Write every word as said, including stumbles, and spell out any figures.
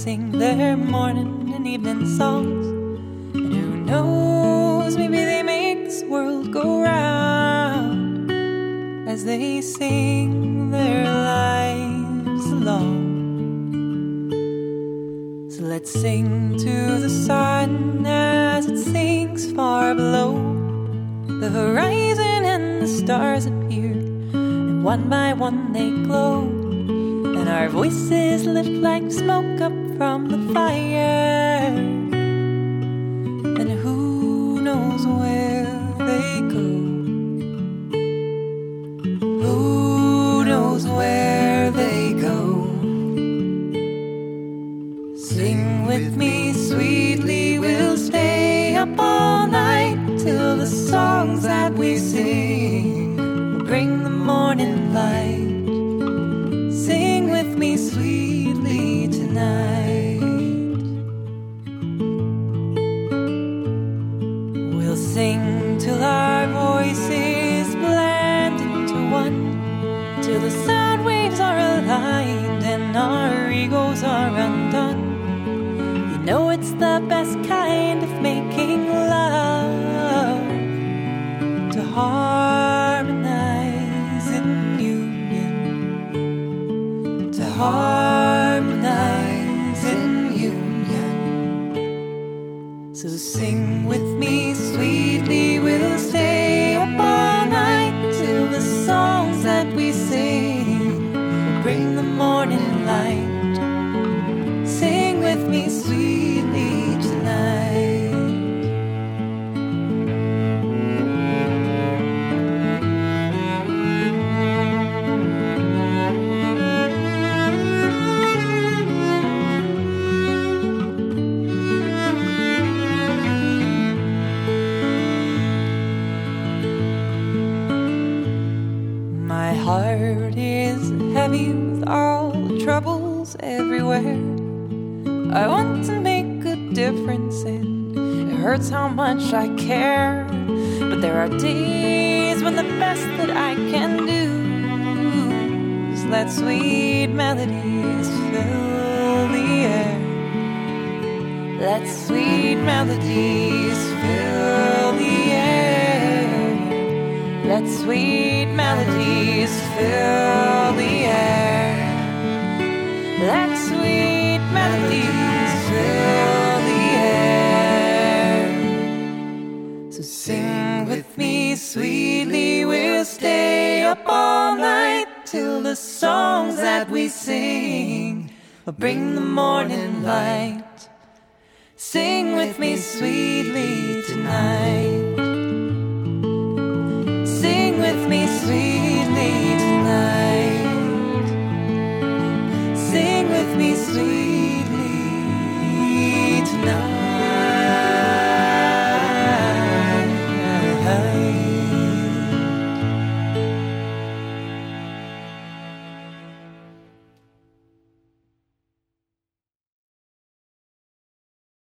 sing their morning and evening songs. And who knows, maybe they make this world go round as they sing their lives along. So let's sing to the sun as it sinks far below the horizon, and the stars appear, and one by one they glow, and our voices lift like smoke up from the fire. And who knows where they go? Who knows where they go? Sing with me sweetly, we'll stay up all night till the songs that we sing will bring the morning light. Sing with me sweetly tonight. We'll sing till our voices blend into one, till the sound waves are aligned and our egos are undone. You know it's the best kind of making love, to harmonize in union, to harmonize in union. So sing with me sweetly, we'll stay up all night till the songs that we sing will bring the morning light. Sing with me sweetly tonight. My heart is heavy with all the troubles everywhere. I want to make a difference, and it hurts how much I care. But there are days when the best that I can do is let sweet melodies fill the air. Let sweet melodies fill the air. Let sweet melodies fill the air. Let sweet melodies fill the air. So sing with me sweetly, we'll stay up all night till the songs that we sing will bring the morning light. Sing with me sweetly tonight.